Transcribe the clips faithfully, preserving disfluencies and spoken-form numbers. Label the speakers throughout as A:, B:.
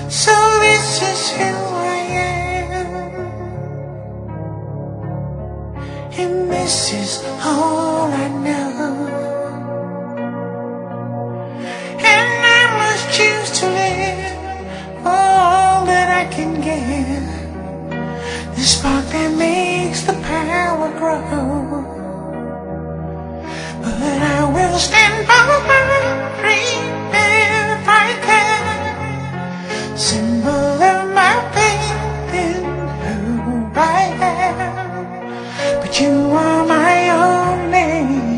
A: So this is who I am, and this is all I know. And I must choose to live all that I can give, the spark that makes the power grow. But I will stand by my dream if I can, symbol of my faith in who I am. But you are my only,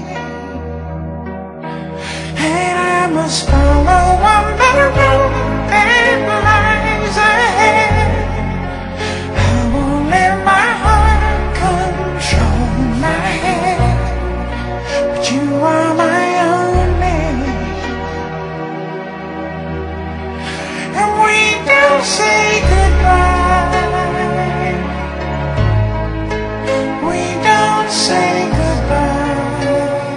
A: and I must follow on the road that lies ahead. I won't let my heart control my head. But you are my only, and we don't say goodbye. We don't say goodbye.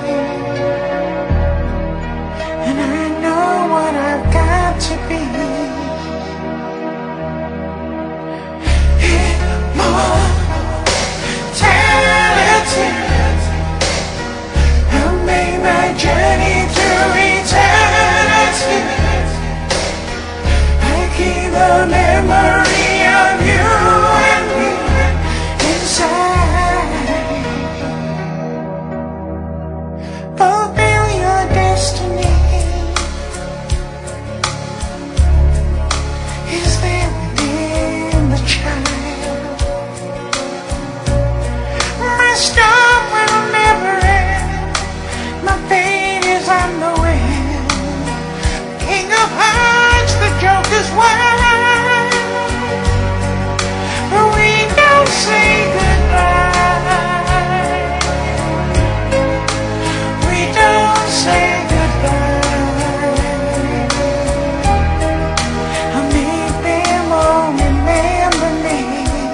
A: And I know what I've got to be. Immortality. I've made my journey through eternity. I keep the memory of you and me inside. Fulfill your destiny. Is there within the child? My storm will never end. My fate is on the wind. King of hearts, the Joker's wild. But we don't say goodbye. We don't say goodbye. I'll make them all remember me,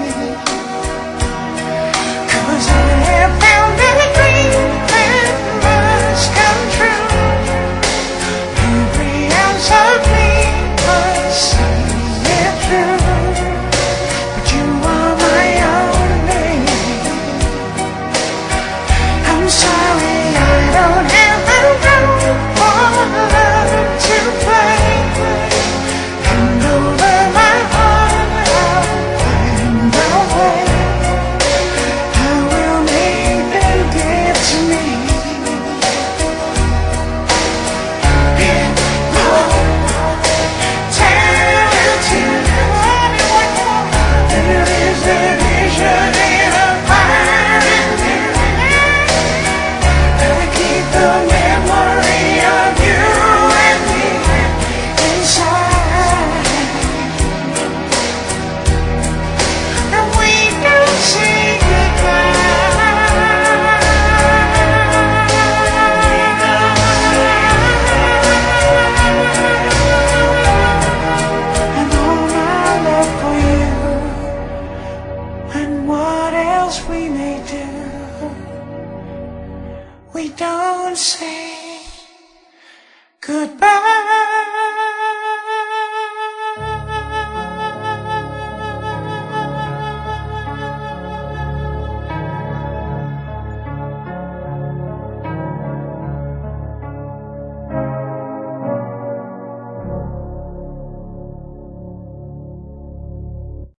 A: 'cause I have found a dream that must come true. Every ounce of me must see it through. But you are my only. I'm sorry I don't have the room for love to play. Hand over my heart, I'll find a way. I will make them give to me. Immortality. There is a vision in a fire in me. I keep the memory of you and me inside. And we don't say goodbye. And all my love for you, and what else we may do, we don't say goodbye.